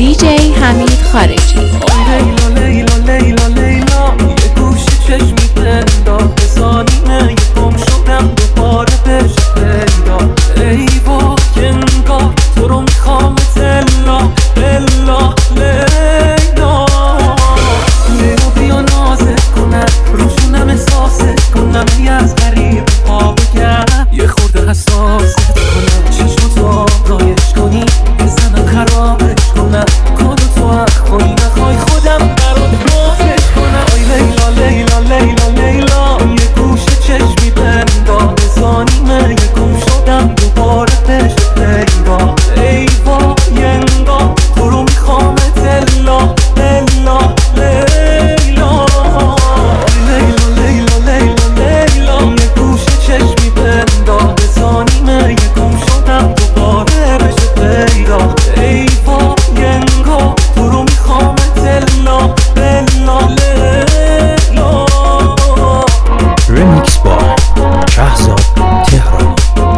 دیجی حمید خارجی. لیلا لیلا لیلا لیلا یه گوشه چشمی بندار بزانیمه یه گم شدم دوباره بشه پیدا ای با انگار تو رو میخوام تلا الا لیلا لیلا بیا نازت کنم روشونم احساست کنم یه از غریب پا بگم یه خورده حساست کنم چشم تو رایش کنی بزنم خرابش کنم کادو تو اخوایی نخوای خودم برات بازش کنم آی لیلا لیلا لیلا لیلا یه گوشه چشمی بندار بزانیمه یه گم شدم دوباره بشه پیدا ای وای انگار تو رو میخوامت الا الا لیلا لیلا لیلا لیلا لیلا یه گوشه چشمی بندار بزانیمه یه گم شدم دوباره بشه پیدا ای وای انگار تو رو میخوامت الا الا لیلا. رمیکس با شهزاد تهرانی.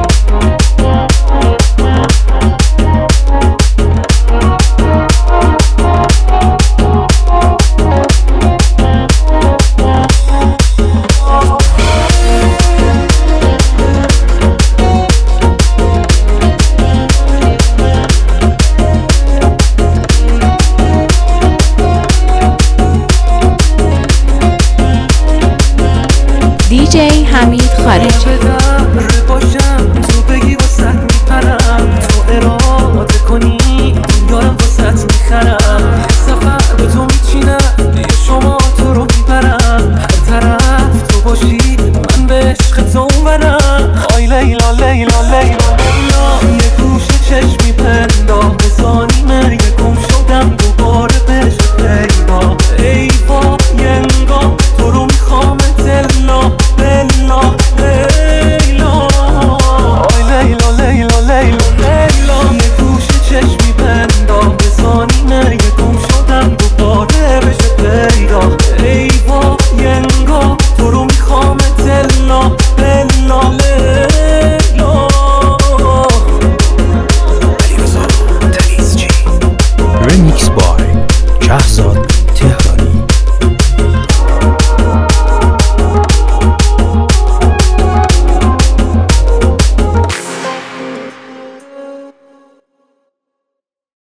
دیجی حمید خارجی. در باشم تو بگی واسط میپرم تو اراده کنی دنیارم واسط میخرم